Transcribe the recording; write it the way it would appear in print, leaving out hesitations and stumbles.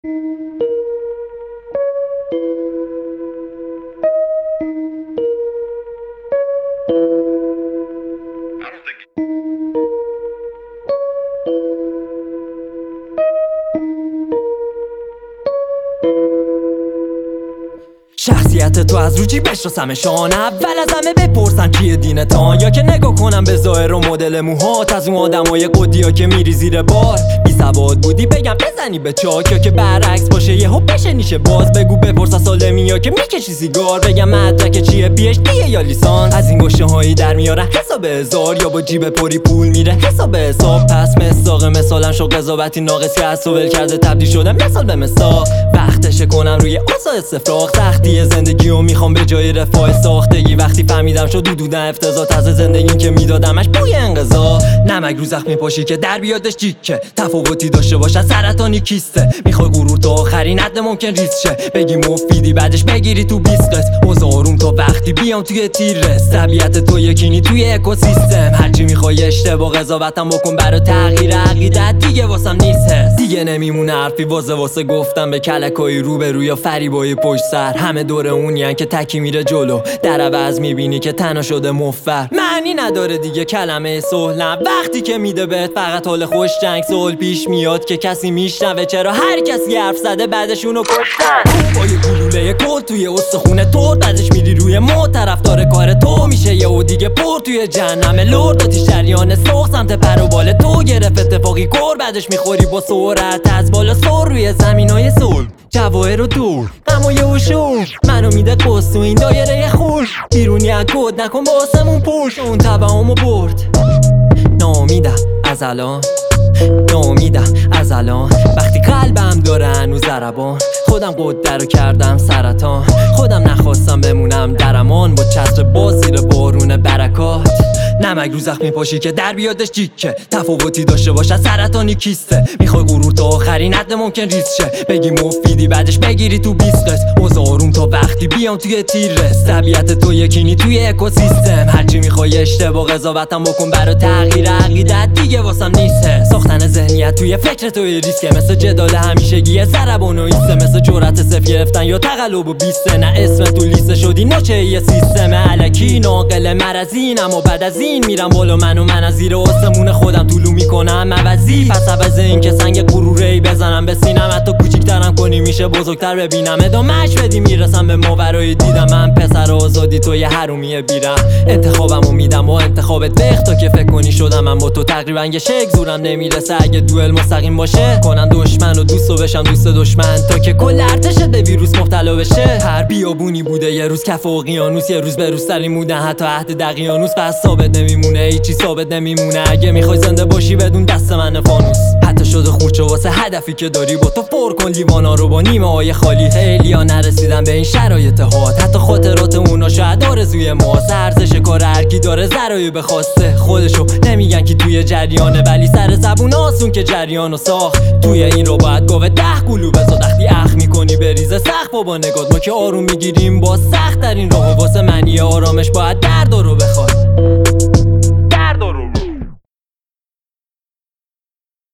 شخصیت تو از رو جیبش رسمشان، اول از همه بپرسن کیه دینتان، یا که نگاه کنم به ظاهر و مدل موهات از اون آدمای قدیا که میری زیر بار. بی سواد بودی بگم بزنی به چاک، یا که برعکس باشه یهو بشه نیشه باز. بگو بپرس از سالمی یا که میکشی سیگار، بگم مدرک چیه پی اچ دیه یا لیسانس. از این گوشه هایی در میارن حساب هزار، یا با جیب پری پول میره حساب حساب. پس مساق مثالم شو قضاوتی ناقصی از ول کرده تبدیل شده مثال به مثال. وقتشه کنم روی آسا استفراغ، سختی زندگیو میخوام به جای رفاه ساختگی. وقتی فهمیدم شد دودن افتضاحات از زندگی که میدادمش بوی انقضا. نمک رو زخمی پاشی که در بیادش جیکه، تفاوتی داشته باشه سرطانی کیسته. میخوای غرور تا آخرین حد ممکن ریز شه، بگی مفیدی بعدش بگیری تو 20 قسط. اوضاع آروم تا وقتی بیام توی تیر رس، طبیعت تو یکینی توی اکوسیستم. هرچی میخوای اشتباه قضاوتم بکن برای تغییر عقیدت، دیگه واسم نیست هست. دیگه نمیمونه حرفی واسه گفتم به کلکای روبرو یا فریبای پشت سر. همه دور اونین که تکی میره جلو، در عوض میبینی که تنها شده مفر. معنی نداره دیگه کلمه صلحم وقتی که میده بهت فقط حال خوش. جنگ صلح پیش میاد که کسی میشنوه، چرا هر کسی حرف زده بعدش اونو کشتن. با یه گلوله کل توی استخونه تو، بعدش میری روی مو طرفدار کار تو میشه یهو دیگه پر توی جهنم لرد. آتیش جریان سوخت سمت پر و بال تو گرفت اتفاقی کور، بعدش میخوری با سرعت از بالا سر روی زمینای صلح. جواهر و دور غم و شور منو میده قصد تو این دایره خوش. بیرونی از کد نکن با آسمون پوش، اون تبعامو برد. ناامیدم از الان، ناامیدم از الان، وقتی قلبم داره هنوز ضربان. خودم قده رو کردم سرطان، خودم نخواستم بمونم در امان. با چتر باز زیر بارون برکات، نمک رو زخمی پاشی که در بیادش جیکه، تفاوتی داشته باشه سرطانی کیسته. میخوای غرور تا آخرین حد ممکن ریز شه، بگی مفیدی بعدش بگیری تو 20 قسط. اوضاع آروم تا وقتی بیام توی تیر رس، طبیعت تو یکینی توی اکوسیستم. هرچی میخوای اشتباه قضاوتم بکن برای تغییر عقیدت، دیگه واسم نیسته. ساختن ذهنیت توی فکر توی ریسکه، مثل جدال همیشگی ضربان و ایسته. مثل جرأت صفر گرفتن یا تقلب و بیسته، نه اسم تو لیست شدی نوچه یه سیستم الکی. ناقل مرزین اما بعد از این میرم بالا من از زیر آسمون خودم طولو میکنم عوضی. پس عوض این که سنگ غروری بزنم به سینم، حتی کوچیکترم کنی میشه بزرگتر ببینم. ادامهش بدی میرسم به ماورای دیدم. من پسر آزادی تو یه حرومی بیرم، انتخابمو میدم و انتخابت بخت. تا که فکر کنی شدم من با تو تقریبا یه شک، زورم نمیرسه اگه دوئل مستقیم باشه. کنم دشمن و دوستو بشم دوست دشمن، تا که کل ارتش به ویروس مبتلا بشه. هر بیابونی بوده یه روز کف اقیانوس، یه روز به روز ترین بودن حتی عهد دقیانوس. پس ثابت نمیمونه هیچی ثابت نمیمونه، اگه میخوای زنده باشی بدون دست من فانوس. حتی شده خورچه واسه هدفی که داری، با تو پر کن لیوانا رو با نیمه های خالی. خیلیا نرسیدن به این شرایط هات، حتی خاطرات اونا شاید آرزوی ماست. ارزش کار هر کی داره ذرایی بخواسته خودشو، نمیگن که توی جریانه ولی سر زبون آسون که جریانو ساخت. توی این رو باید گاوه 10 گلو بزا، وقتی اخ میکنی بریزه سخت. بابا نگات ما که آروم میگیریم با سخت ترین راهو، واسه منی آرامش باید درد رو بخواد.